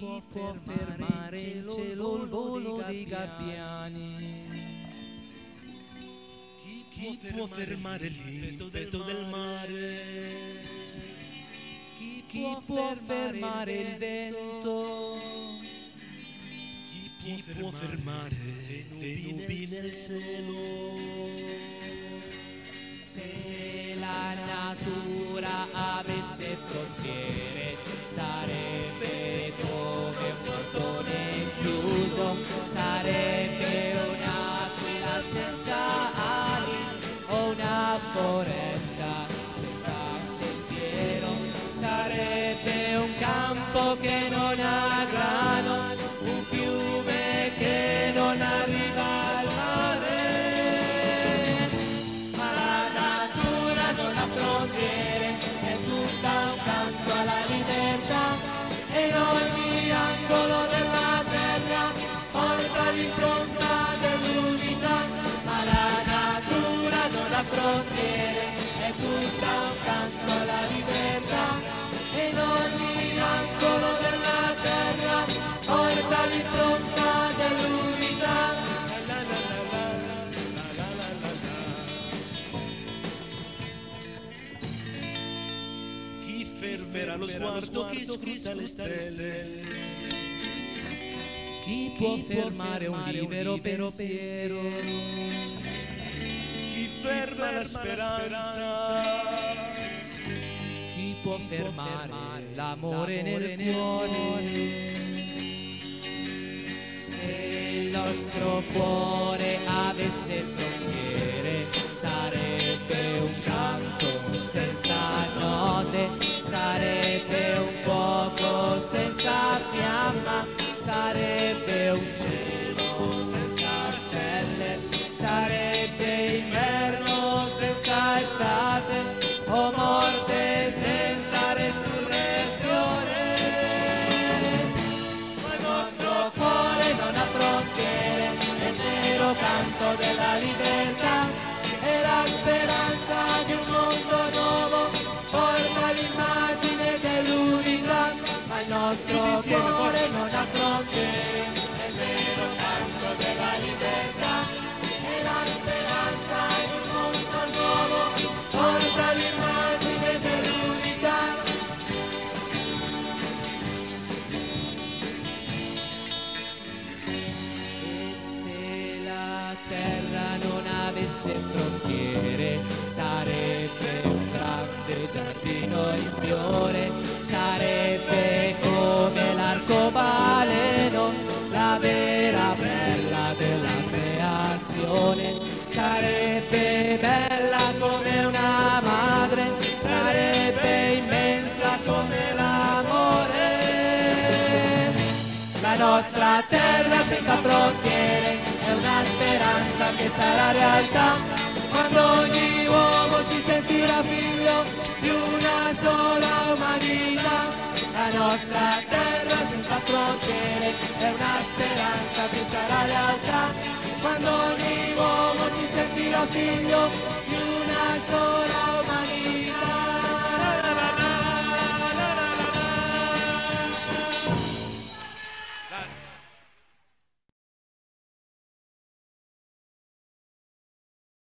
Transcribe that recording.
può fermare il cielo il volo dei gabbiani? Chi può fermare l'impeto del mare? Chi può fermare il vento? Chi può fermare le nubi nel cielo? Se la natura avesse frontiere, sarebbe come un portone chiuso, sarebbe un'aquila senza ali o una foresta senza sentiero, sarebbe un campo che non ha grano, un fiume che non arriva al mare. Ma la natura non ha frontiere, è tutta un canto alla libertà, e in ogni angolo della terra porta l'impronta dell'unità. Ma la natura non ha frontiere, è tutta un canto alla libertà, e in ogni angolo della terra porta l'impronta dell'unità. Chi fermerà lo sguardo che scruta le stelle? Chi può fermare un libero pensiero? Chi ferma la speranza? Chi può fermare l'amore nel cuore? Se il nostro cuore avesse frontiere, sarebbe un canto senza note, sarebbe un fuoco senza fiamma, sarebbe un cielo senza stelle, sarebbe inverno senza estate, o morte senza resurrezione. Ma il nostro cuore non ha frontiere, è il vero canto della libertà, e la speranza di un mondo nuovo porta l'immagine dell'unità. Ma il nostro cuore non ha frontiere, è il vero canto della libertà, e la speranza di un mondo nuovo porta l'immagine dell'unità. E se la terra non avesse frontiere, sarebbe un grande giardino in fiore, sarebbe come l'arcobaleno, la vera bella della creazione, sarebbe bella come una madre, sarebbe immensa come l'amore. La nostra terra senza frontiere è una speranza che sarà realtà, quando ogni uomo si sentirà figlio di una sola umanità. La nostra terra senza frontiere è una speranza che sarà realtà, quando ogni uomo si sentirà figlio di una sola